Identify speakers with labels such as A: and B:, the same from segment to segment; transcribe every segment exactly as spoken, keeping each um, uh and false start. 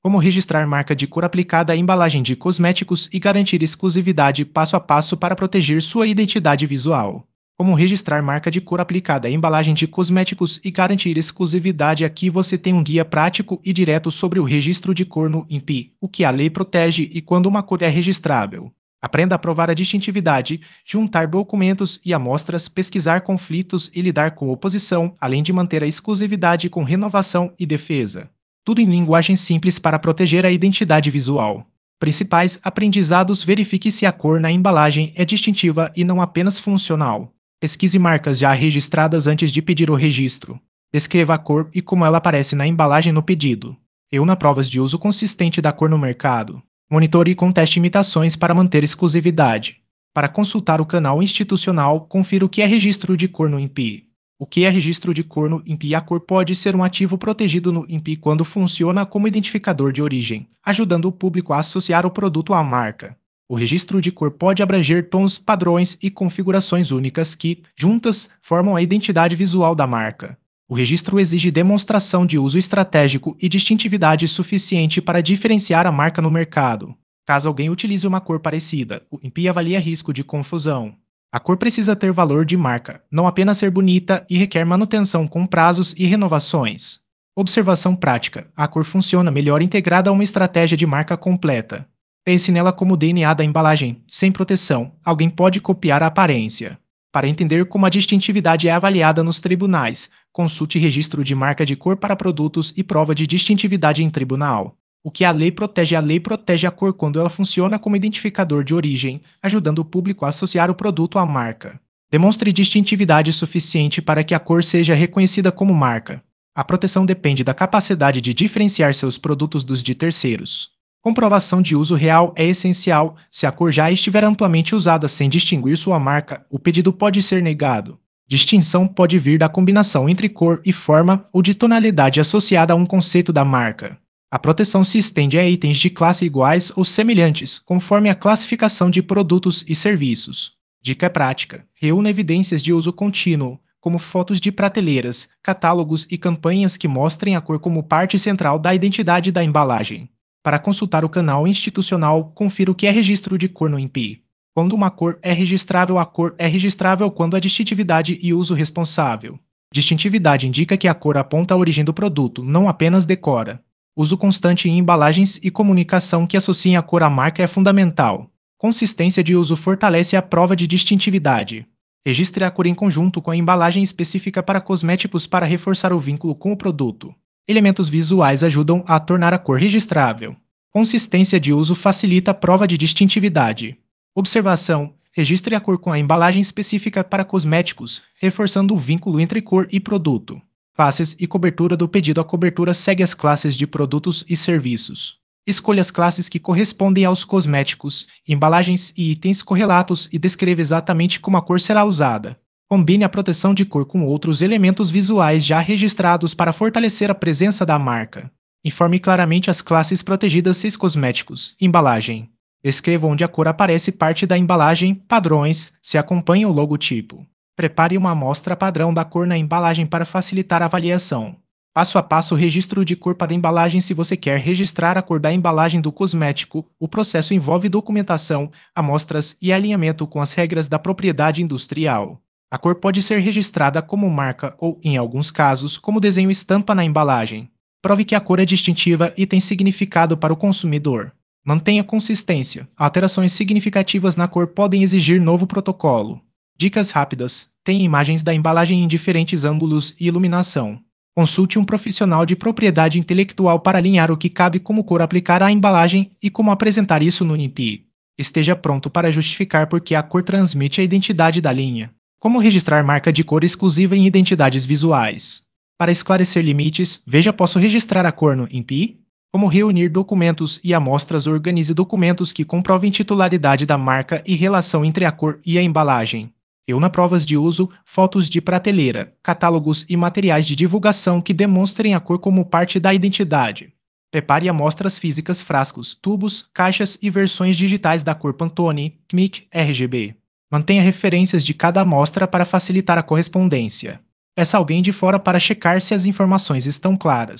A: Como registrar marca de cor aplicada à embalagem de cosméticos e garantir exclusividade passo a passo para proteger sua identidade visual. Como registrar marca de cor aplicada à embalagem de cosméticos e garantir exclusividade. Aqui você tem um guia prático e direto sobre o registro de cor no I N P I, o que a lei protege e quando uma cor é registrável. Aprenda a provar a distintividade, juntar documentos e amostras, pesquisar conflitos e lidar com oposição, além de manter a exclusividade com renovação e defesa. Tudo em linguagem simples para proteger a identidade visual. Principais aprendizados: verifique se a cor na embalagem é distintiva e não apenas funcional. Pesquise marcas já registradas antes de pedir o registro. Descreva a cor e como ela aparece na embalagem no pedido. Reúna provas de uso consistente da cor no mercado. Monitore e conteste imitações para manter exclusividade. Para consultar o canal institucional, confira o que é registro de cor no I N P I. O que é registro de cor no I N P I? A cor pode ser um ativo protegido no I N P I quando funciona como identificador de origem, ajudando o público a associar o produto à marca. O registro de cor pode abranger tons, padrões e configurações únicas que, juntas, formam a identidade visual da marca. O registro exige demonstração de uso estratégico e distintividade suficiente para diferenciar a marca no mercado. Caso alguém utilize uma cor parecida, o I N P I avalia risco de confusão. A cor precisa ter valor de marca, não apenas ser bonita, e requer manutenção com prazos e renovações. Observação prática: a cor funciona melhor integrada a uma estratégia de marca completa. Pense nela como o D N A da embalagem. Sem proteção, alguém pode copiar a aparência. Para entender como a distintividade é avaliada nos tribunais, consulte registro de marca de cor para produtos e prova de distintividade em tribunal. O que a lei protege? A lei protege a cor quando ela funciona como identificador de origem, ajudando o público a associar o produto à marca. Demonstre distintividade suficiente para que a cor seja reconhecida como marca. A proteção depende da capacidade de diferenciar seus produtos dos de terceiros. Comprovação de uso real é essencial. Se a cor já estiver amplamente usada sem distinguir sua marca, o pedido pode ser negado. Distinção pode vir da combinação entre cor e forma ou de tonalidade associada a um conceito da marca. A proteção se estende a itens de classe iguais ou semelhantes, conforme a classificação de produtos e serviços. Dica prática: reúna evidências de uso contínuo, como fotos de prateleiras, catálogos e campanhas que mostrem a cor como parte central da identidade da embalagem. Para consultar o canal institucional, confira o que é registro de cor no I N P I. Quando uma cor é registrável, a cor é registrável quando há distintividade e uso responsável. Distintividade indica que a cor aponta a origem do produto, não apenas decora. Uso constante em embalagens e comunicação que associem a cor à marca é fundamental. Consistência de uso fortalece a prova de distintividade. Registre a cor em conjunto com a embalagem específica para cosméticos para reforçar o vínculo com o produto. Elementos visuais ajudam a tornar a cor registrável. Consistência de uso facilita a prova de distintividade. Observação: registre a cor com a embalagem específica para cosméticos, reforçando o vínculo entre cor e produto. Classes e cobertura do pedido. A cobertura segue as classes de produtos e serviços. Escolha as classes que correspondem aos cosméticos, embalagens e itens correlatos e descreva exatamente como a cor será usada. Combine a proteção de cor com outros elementos visuais já registrados para fortalecer a presença da marca. Informe claramente as classes protegidas se cosméticos, embalagem. Descreva onde a cor aparece parte da embalagem, padrões, se acompanha o logotipo. Prepare uma amostra padrão da cor na embalagem para facilitar a avaliação. Passo a passo: registro de cor para embalagem. Se você quer registrar a cor da embalagem do cosmético, o processo envolve documentação, amostras e alinhamento com as regras da propriedade industrial. A cor pode ser registrada como marca ou, em alguns casos, como desenho estampa na embalagem. Prove que a cor é distintiva e tem significado para o consumidor. Mantenha consistência. Alterações significativas na cor podem exigir novo protocolo. Dicas rápidas: tenha imagens da embalagem em diferentes ângulos e iluminação. Consulte um profissional de propriedade intelectual para alinhar o que cabe como cor aplicar à embalagem e como apresentar isso no I N P I. Esteja pronto para justificar por que a cor transmite a identidade da linha. Como registrar marca de cor exclusiva em identidades visuais. Para esclarecer limites, veja: posso registrar a cor no I N P I? Como reunir documentos e amostras. Organize documentos que comprovem titularidade da marca e relação entre a cor e a embalagem. Reúna provas de uso, fotos de prateleira, catálogos e materiais de divulgação que demonstrem a cor como parte da identidade. Prepare amostras físicas: frascos, tubos, caixas e versões digitais da cor Pantone, C M Y C, R G B. Mantenha referências de cada amostra para facilitar a correspondência. Peça alguém de fora para checar se as informações estão claras.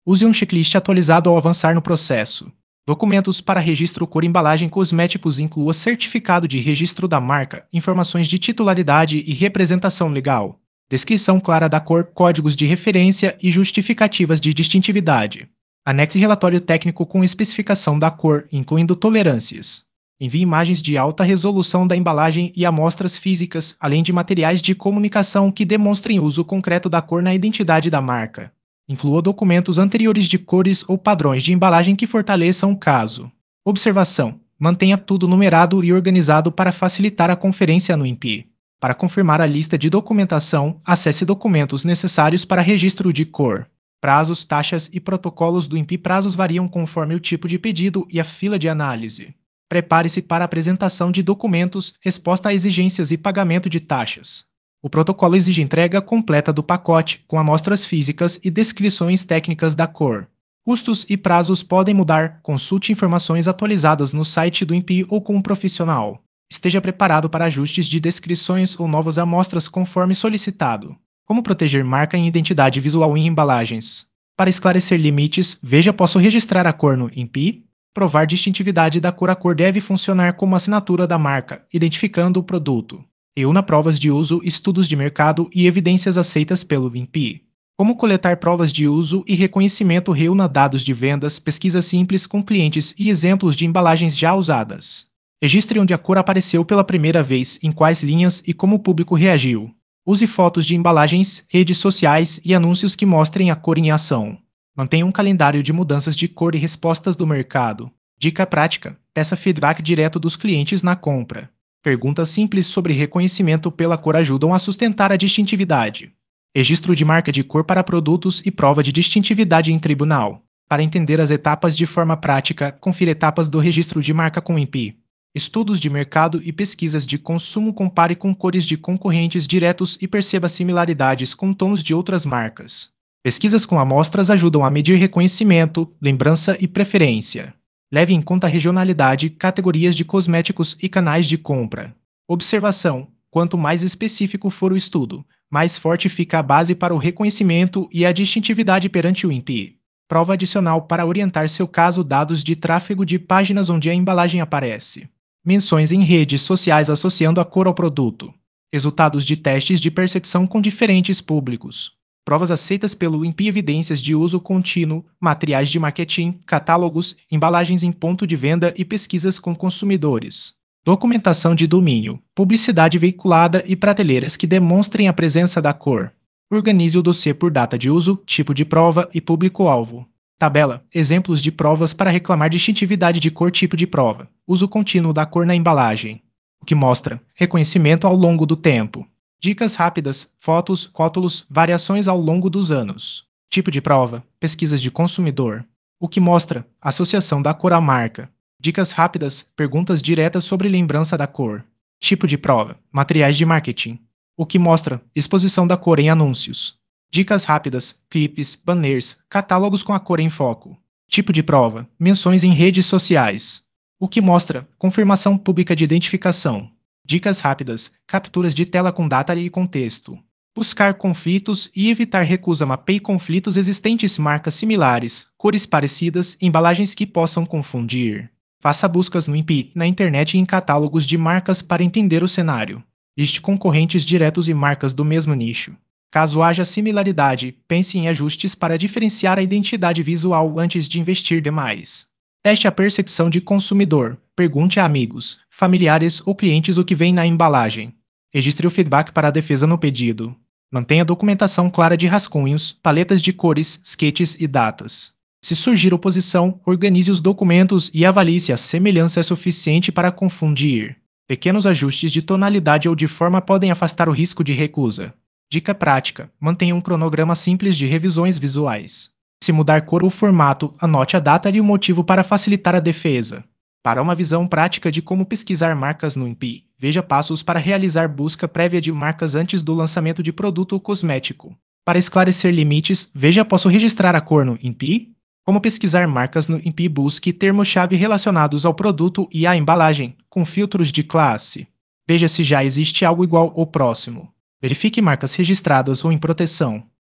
A: Use um checklist atualizado ao avançar no processo. Documentos para registro cor embalagem cosméticos inclua certificado de registro da marca, informações de titularidade e representação legal, descrição clara da cor, códigos de referência e justificativas de distintividade. Anexe relatório técnico com especificação da cor, incluindo tolerâncias. Envie imagens de alta resolução da embalagem e amostras físicas, além de materiais de comunicação que demonstrem o uso concreto da cor na identidade da marca. Inclua documentos anteriores de cores ou padrões de embalagem que fortaleçam o caso. Observação: mantenha tudo numerado e organizado para facilitar a conferência no I N P I. Para confirmar a lista de documentação, acesse documentos necessários para registro de cor. Prazos, taxas e protocolos do I N P I. Prazos variam conforme o tipo de pedido e a fila de análise. Prepare-se para a apresentação de documentos, resposta a exigências e pagamento de taxas. O protocolo exige entrega completa do pacote, com amostras físicas e descrições técnicas da cor. Custos e prazos podem mudar. Consulte informações atualizadas no site do I N P I ou com um profissional. Esteja preparado para ajustes de descrições ou novas amostras conforme solicitado. Como proteger marca e identidade visual em embalagens? Para esclarecer limites, veja: posso registrar a cor no I N P I? Provar distintividade da cor. A cor deve funcionar como assinatura da marca, identificando o produto. Reúna provas de uso, estudos de mercado e evidências aceitas pelo I N P I. Como coletar provas de uso e reconhecimento? Reúna dados de vendas, pesquisas simples com clientes e exemplos de embalagens já usadas. Registre onde a cor apareceu pela primeira vez, em quais linhas e como o público reagiu. Use fotos de embalagens, redes sociais e anúncios que mostrem a cor em ação. Mantenha um calendário de mudanças de cor e respostas do mercado. Dica prática: peça feedback direto dos clientes na compra. Perguntas simples sobre reconhecimento pela cor ajudam a sustentar a distintividade. Registro de marca de cor para produtos e prova de distintividade em tribunal. Para entender as etapas de forma prática, confira etapas do registro de marca com I N P I. Estudos de mercado e pesquisas de consumo. Compare com cores de concorrentes diretos e perceba similaridades com tons de outras marcas. Pesquisas com amostras ajudam a medir reconhecimento, lembrança e preferência. Leve em conta a regionalidade, categorias de cosméticos e canais de compra. Observação: quanto mais específico for o estudo, mais forte fica a base para o reconhecimento e a distintividade perante o I N P I. Prova adicional para orientar seu caso: dados de tráfego de páginas onde a embalagem aparece. Menções em redes sociais associando a cor ao produto. Resultados de testes de percepção com diferentes públicos. Provas aceitas pelo I N P I. Evidências de uso contínuo, materiais de marketing, catálogos, embalagens em ponto de venda e pesquisas com consumidores. Documentação de domínio, publicidade veiculada e prateleiras que demonstrem a presença da cor. Organize o dossiê por data de uso, tipo de prova e público-alvo. Tabela: exemplos de provas para reclamar distintividade de cor. Tipo de prova: uso contínuo da cor na embalagem. O que mostra reconhecimento ao longo do tempo. Dicas rápidas: fotos, rótulos, variações ao longo dos anos. Tipo de prova: pesquisas de consumidor. O que mostra associação da cor à marca. Dicas rápidas: perguntas diretas sobre lembrança da cor. Tipo de prova: materiais de marketing. O que mostra exposição da cor em anúncios. Dicas rápidas: clipes, banners, catálogos com a cor em foco. Tipo de prova: menções em redes sociais. O que mostra confirmação pública de identificação. Dicas rápidas: capturas de tela com data e contexto. Buscar conflitos e evitar recusa. Mapeie conflitos existentes, marcas similares, cores parecidas, embalagens que possam confundir. Faça buscas no I N P I, na internet e em catálogos de marcas para entender o cenário. Liste concorrentes diretos e marcas do mesmo nicho. Caso haja similaridade, pense em ajustes para diferenciar a identidade visual antes de investir demais. Teste a percepção de consumidor. Pergunte a amigos, familiares ou clientes o que vem na embalagem. Registre o feedback para a defesa no pedido. Mantenha documentação clara de rascunhos, paletas de cores, sketches e datas. Se surgir oposição, organize os documentos e avalie se a semelhança é suficiente para confundir. Pequenos ajustes de tonalidade ou de forma podem afastar o risco de recusa. Dica prática: mantenha um cronograma simples de revisões visuais. Se mudar cor ou formato, anote a data e o motivo para facilitar a defesa. Para uma visão prática de como pesquisar marcas no I N P I, veja passos para realizar busca prévia de marcas antes do lançamento de produto cosmético. Para esclarecer limites, veja: posso registrar a cor no I N P I? Como pesquisar marcas no I N P I? Busque termos-chave relacionados ao produto e à embalagem, com filtros de classe. Veja se já existe algo igual ou próximo. Verifique marcas registradas ou em proteção.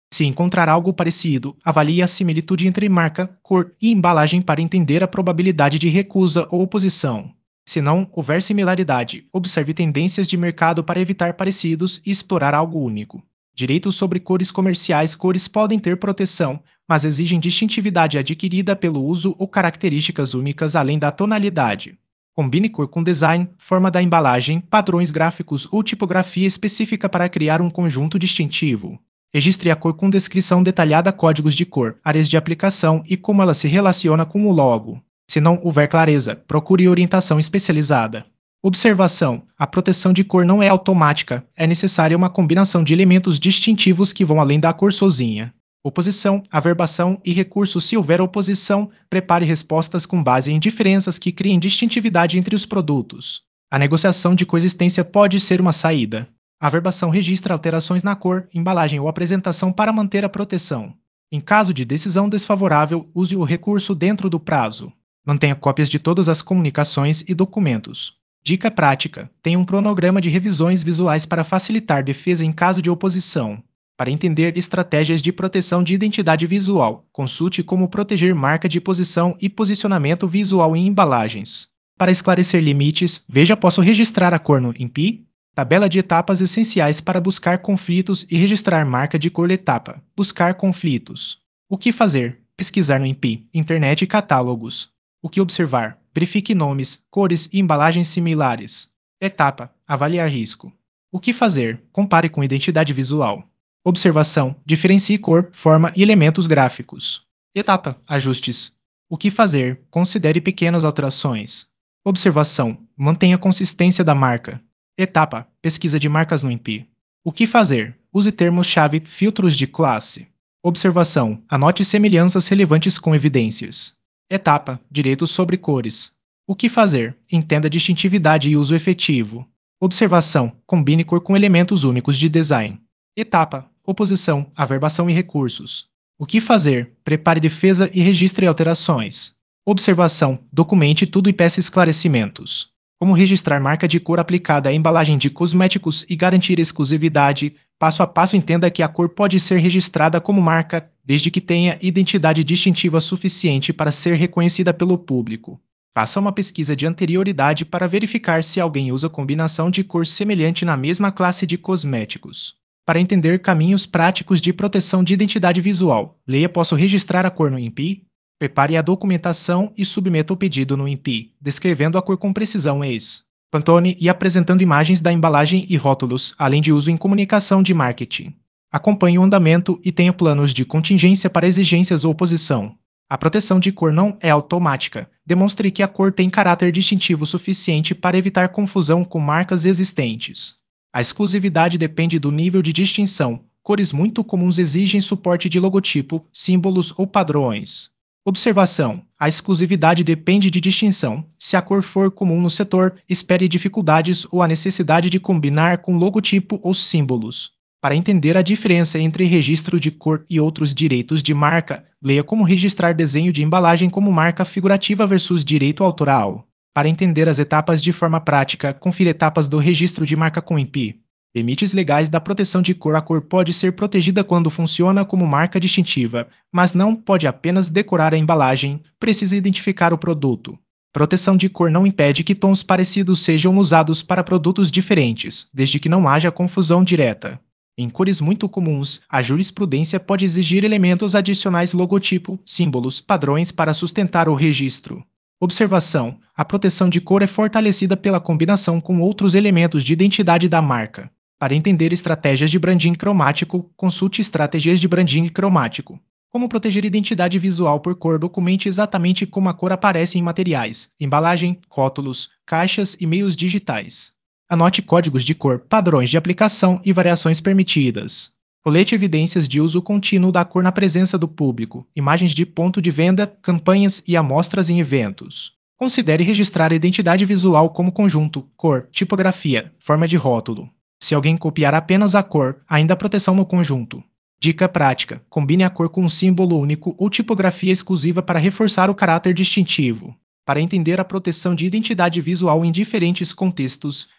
A: Se encontrar algo parecido, avalie a similitude entre marca, cor e embalagem para entender a probabilidade de recusa ou oposição. Se não houver similaridade, observe tendências de mercado para evitar parecidos e explorar algo único. Direitos sobre cores comerciais. Cores podem ter proteção, mas exigem distintividade adquirida pelo uso ou características únicas além da tonalidade. Combine cor com design, forma da embalagem, padrões gráficos ou tipografia específica para criar um conjunto distintivo. Registre a cor com descrição detalhada, códigos de cor, áreas de aplicação e como ela se relaciona com o logo. Se não houver clareza, procure orientação especializada. Observação: a proteção de cor não é automática, é necessária uma combinação de elementos distintivos que vão além da cor sozinha. Oposição, averbação e recurso. Se houver oposição, prepare respostas com base em diferenças que criem distintividade entre os produtos. A negociação de coexistência pode ser uma saída. A averbação registra alterações na cor, embalagem ou apresentação para manter a proteção. Em caso de decisão desfavorável, use o recurso dentro do prazo. Mantenha cópias de todas as comunicações e documentos. Dica prática: tenha um cronograma de revisões visuais para facilitar defesa em caso de oposição. Para entender estratégias de proteção de identidade visual, consulte como proteger marca de posição e posicionamento visual em embalagens. Para esclarecer limites, veja: posso registrar a cor no I N P I? Tabela de etapas essenciais para buscar conflitos e registrar marca de cor. Etapa: buscar conflitos. O que fazer? Pesquisar no I N P I, internet e catálogos. O que observar? Verifique nomes, cores e embalagens similares. Etapa: avaliar risco. O que fazer? Compare com identidade visual. Observação: diferencie cor, forma e elementos gráficos. Etapa: ajustes. O que fazer? Considere pequenas alterações. Observação: mantenha a consistência da marca. Etapa: pesquisa de marcas no I N P I. O que fazer? Use termos-chave, filtros de classe. Observação: anote semelhanças relevantes com evidências. Etapa: direitos sobre cores. O que fazer? Entenda distintividade e uso efetivo. Observação: combine cor com elementos únicos de design. Etapa: oposição, averbação e recursos. O que fazer? Prepare defesa e registre alterações. Observação: documente tudo e peça esclarecimentos. Como registrar marca de cor aplicada à embalagem de cosméticos e garantir exclusividade. Passo a passo: entenda que a cor pode ser registrada como marca, desde que tenha identidade distintiva suficiente para ser reconhecida pelo público. Faça uma pesquisa de anterioridade para verificar se alguém usa combinação de cor semelhante na mesma classe de cosméticos. Para entender caminhos práticos de proteção de identidade visual, leia: posso registrar a cor no I N P I? Prepare a documentação e submeta o pedido no I N P I, descrevendo a cor com precisão ex Pantone e apresentando imagens da embalagem e rótulos, além de uso em comunicação de marketing. Acompanhe o andamento e tenha planos de contingência para exigências ou oposição. A proteção de cor não é automática. Demonstre que a cor tem caráter distintivo suficiente para evitar confusão com marcas existentes. A exclusividade depende do nível de distinção. Cores muito comuns exigem suporte de logotipo, símbolos ou padrões. Observação: a exclusividade depende de distinção. Se a cor for comum no setor, espere dificuldades ou a necessidade de combinar com logotipo ou símbolos. Para entender a diferença entre registro de cor e outros direitos de marca, leia como registrar desenho de embalagem como marca figurativa versus direito autoral. Para entender as etapas de forma prática, confira etapas do registro de marca com I N P I. Limites legais da proteção de cor. A cor pode ser protegida quando funciona como marca distintiva, mas não pode apenas decorar a embalagem, precisa identificar o produto. Proteção de cor não impede que tons parecidos sejam usados para produtos diferentes, desde que não haja confusão direta. Em cores muito comuns, a jurisprudência pode exigir elementos adicionais, logotipo, símbolos, padrões para sustentar o registro. Observação: a proteção de cor é fortalecida pela combinação com outros elementos de identidade da marca. Para entender estratégias de branding cromático, consulte estratégias de branding cromático. Como proteger identidade visual por cor? Documente exatamente como a cor aparece em materiais, embalagem, rótulos, caixas e meios digitais. Anote códigos de cor, padrões de aplicação e variações permitidas. Colete evidências de uso contínuo da cor na presença do público, imagens de ponto de venda, campanhas e amostras em eventos. Considere registrar a identidade visual como conjunto, cor, tipografia, forma de rótulo. Se alguém copiar apenas a cor, ainda há proteção no conjunto. Dica prática: combine a cor com um símbolo único ou tipografia exclusiva para reforçar o caráter distintivo. Para entender a proteção de identidade visual em diferentes contextos,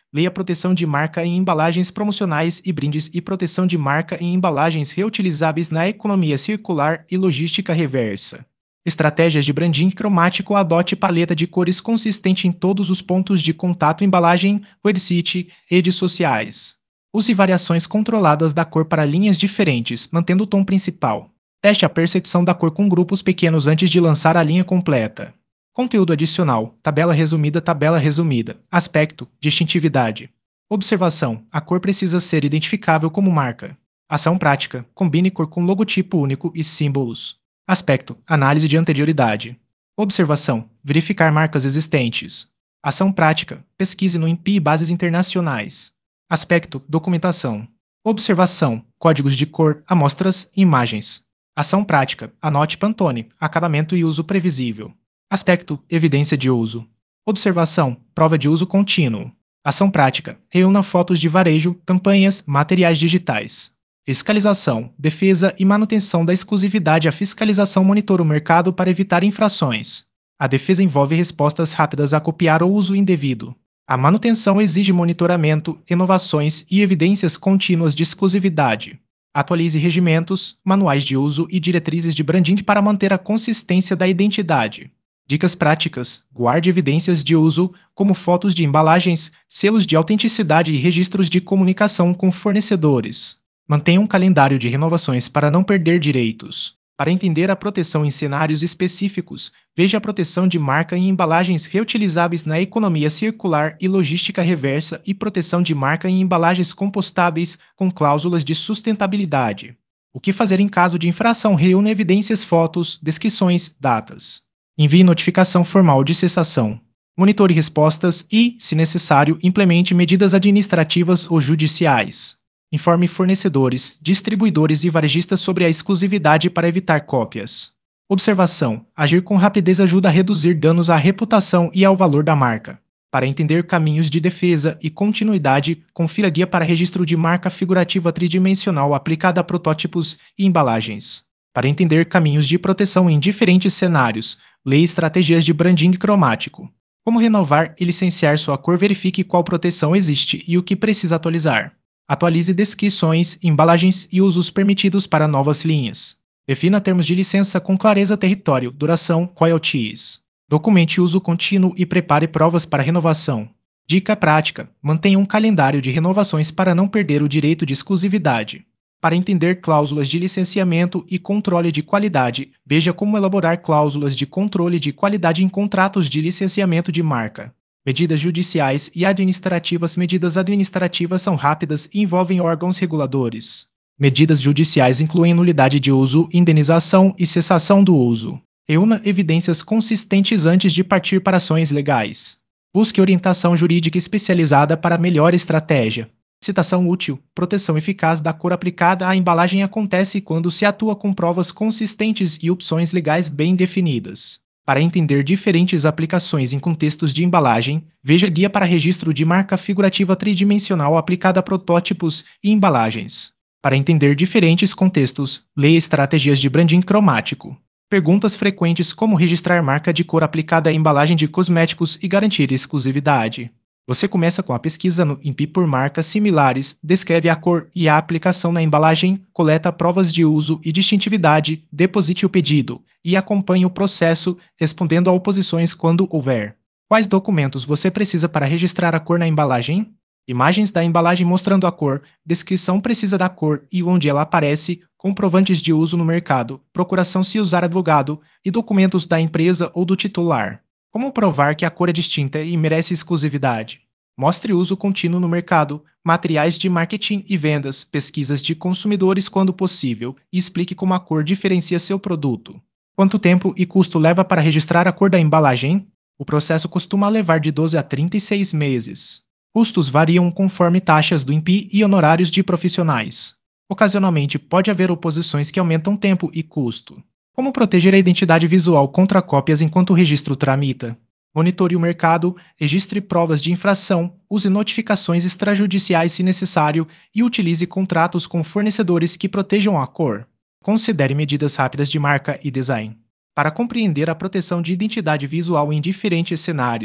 A: Leia proteção de marca em embalagens promocionais e brindes e proteção de marca em embalagens reutilizáveis na economia circular e logística reversa. Estratégias de branding cromático. Adote paleta de cores consistente em todos os pontos de contato. Embalagem, website, redes sociais. Use variações controladas da cor para linhas diferentes, mantendo o tom principal. Teste a percepção da cor com grupos pequenos antes de lançar a linha completa. Conteúdo adicional. Tabela resumida. Tabela resumida. Aspecto. Distintividade. Observação. A cor precisa ser identificável como marca. Ação prática. Combine cor com logotipo único e símbolos. Aspecto. Análise de anterioridade. Observação. Verificar marcas existentes. Ação prática. Pesquise no I N P I e bases internacionais. Aspecto. Documentação. Observação. Códigos de cor, amostras e imagens. Ação prática. Anote Pantone. Acabamento e uso previsível. Aspecto. Evidência de uso. Observação. Prova de uso contínuo. Ação prática. Reúna fotos de varejo, campanhas, materiais digitais. Fiscalização. Defesa e manutenção da exclusividade. A fiscalização monitora o mercado para evitar infrações. A defesa envolve respostas rápidas a copiar ou uso indevido. A manutenção exige monitoramento, inovações e evidências contínuas de exclusividade. Atualize regimentos, manuais de uso e diretrizes de branding para manter a consistência da identidade. Dicas práticas. Guarde evidências de uso, como fotos de embalagens, selos de autenticidade e registros de comunicação com fornecedores. Mantenha um calendário de renovações para não perder direitos. Para entender a proteção em cenários específicos, veja a proteção de marca em embalagens reutilizáveis na economia circular e logística reversa e proteção de marca em embalagens compostáveis com cláusulas de sustentabilidade. O que fazer em caso de infração? Reúna evidências, fotos, descrições, datas. Envie notificação formal de cessação. Monitore respostas e, se necessário, implemente medidas administrativas ou judiciais. Informe fornecedores, distribuidores e varejistas sobre a exclusividade para evitar cópias. Observação. Agir com rapidez ajuda a reduzir danos à reputação e ao valor da marca. Para entender caminhos de defesa e continuidade, confira guia para registro de marca figurativa tridimensional aplicada a protótipos e embalagens. Para entender caminhos de proteção em diferentes cenários, leia estratégias de branding cromático. Como renovar e licenciar sua cor? Verifique qual proteção existe e o que precisa atualizar. Atualize descrições, embalagens e usos permitidos para novas linhas. Defina termos de licença com clareza. Território, duração, royalties. Documente uso contínuo e prepare provas para renovação. Dica prática. Mantenha um calendário de renovações para não perder o direito de exclusividade. Para entender cláusulas de licenciamento e controle de qualidade, veja como elaborar cláusulas de controle de qualidade em contratos de licenciamento de marca. Medidas judiciais e administrativas. Medidas administrativas são rápidas e envolvem órgãos reguladores. Medidas judiciais incluem nulidade de uso, indenização e cessação do uso. Reúna evidências consistentes antes de partir para ações legais. Busque orientação jurídica especializada para melhor estratégia. Citação útil. Proteção eficaz da cor aplicada à embalagem acontece quando se atua com provas consistentes e opções legais bem definidas. Para entender diferentes aplicações em contextos de embalagem, veja guia para registro de marca figurativa tridimensional aplicada a protótipos e embalagens. Para entender diferentes contextos, leia estratégias de branding cromático. Perguntas frequentes: como registrar marca de cor aplicada à embalagem de cosméticos e garantir exclusividade. Você começa com a pesquisa no I N P I por marcas similares, descreve a cor e a aplicação na embalagem, coleta provas de uso e distintividade, deposite o pedido e acompanhe o processo, respondendo a oposições quando houver. Quais documentos você precisa para registrar a cor na embalagem? Imagens da embalagem mostrando a cor, descrição precisa da cor e onde ela aparece, comprovantes de uso no mercado, procuração se usar advogado e documentos da empresa ou do titular. Como provar que a cor é distinta e merece exclusividade? Mostre uso contínuo no mercado, materiais de marketing e vendas, pesquisas de consumidores quando possível, e explique como a cor diferencia seu produto. Quanto tempo e custo leva para registrar a cor da embalagem? O processo costuma levar de doze a trinta e seis meses. Custos variam conforme taxas do I N P I e honorários de profissionais. Ocasionalmente pode haver oposições que aumentam tempo e custo. Como proteger a identidade visual contra cópias enquanto o registro tramita? Monitore o mercado, registre provas de infração, use notificações extrajudiciais se necessário e utilize contratos com fornecedores que protejam a cor. Considere medidas rápidas de marca e design. Para compreender a proteção de identidade visual em diferentes cenários,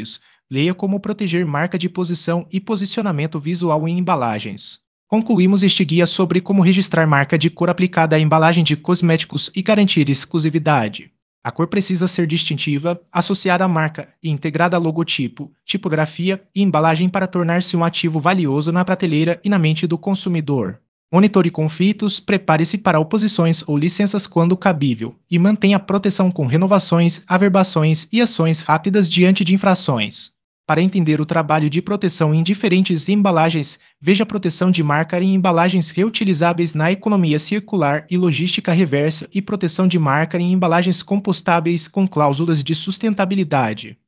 A: Leia como proteger marca de posição e posicionamento visual em embalagens. Concluímos este guia sobre como registrar marca de cor aplicada à embalagem de cosméticos e garantir exclusividade. A cor precisa ser distintiva, associada à marca e integrada a logotipo, tipografia e embalagem para tornar-se um ativo valioso na prateleira e na mente do consumidor. Monitore conflitos, prepare-se para oposições ou licenças quando cabível, e mantenha proteção com renovações, averbações e ações rápidas diante de infrações. Para entender o trabalho de proteção em diferentes embalagens, veja a proteção de marca em embalagens reutilizáveis na economia circular e logística reversa e proteção de marca em embalagens compostáveis com cláusulas de sustentabilidade.